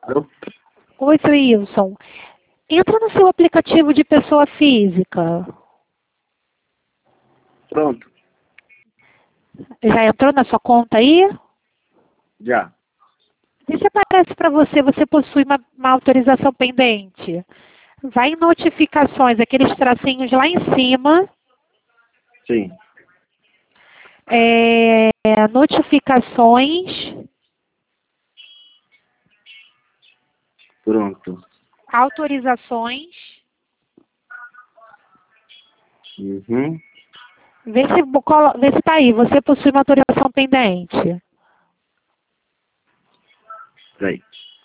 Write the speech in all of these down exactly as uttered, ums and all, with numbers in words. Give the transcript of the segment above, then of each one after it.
Alô? Oi, seu Wilson. Entra no seu aplicativo de pessoa física. Pronto, Já entrou na sua conta aí? já. Vê se aparece para você, você possui uma, uma autorização pendente. Vai em notificações, aqueles tracinhos lá em cima. Sim, É, notificações, pronto. autorizações. Uhum. Vê se, colo- vê se tá aí, você possui uma autorização pendente. Peraí.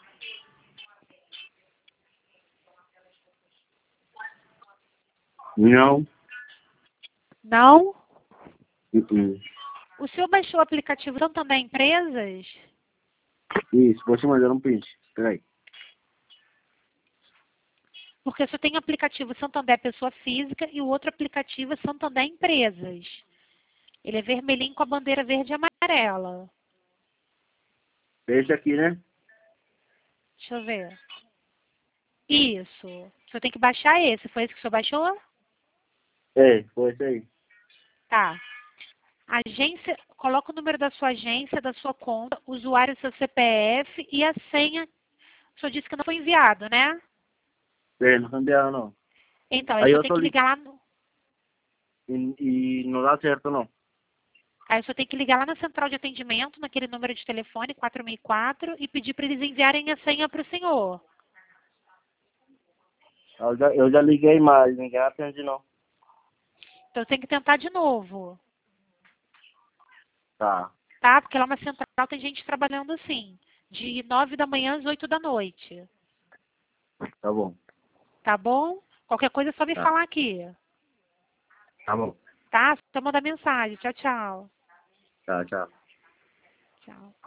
Não. Não? Uh-uh. O senhor baixou o aplicativo Santander Empresas? Isso, vou te mandar um print. Peraí. Porque o senhor tem o aplicativo Santander Pessoa Física e o outro aplicativo é Santander Empresas. Ele é vermelhinho com a bandeira verde e amarela. Esse aqui, né? Deixa eu ver. Isso. O senhor tem que baixar esse. Foi esse que o senhor baixou? É, foi esse aí. Tá. Agência, coloca o número da sua agência, da sua conta, usuário, seu C P F e a senha. O senhor disse que não foi enviado, né? É, não cambiaram não. Então, aí o Aí senhor eu tem tô que ligando ligar lá no, e, e não dá certo não. aí o senhor tem que ligar lá na central de atendimento, naquele número de telefone quatro seis quatro, e pedir para eles enviarem a senha para o senhor. Eu já, eu já liguei, mas ninguém atende não. Então tem que tentar de novo, Tá, tá? Porque lá na central tem gente trabalhando assim, de nove da manhã às oito da noite. tá bom. Tá bom? Qualquer coisa é só me Tá, falar aqui. tá bom. Tá? Só mandar mensagem. Tchau, tchau. Tá, tchau. Tchau.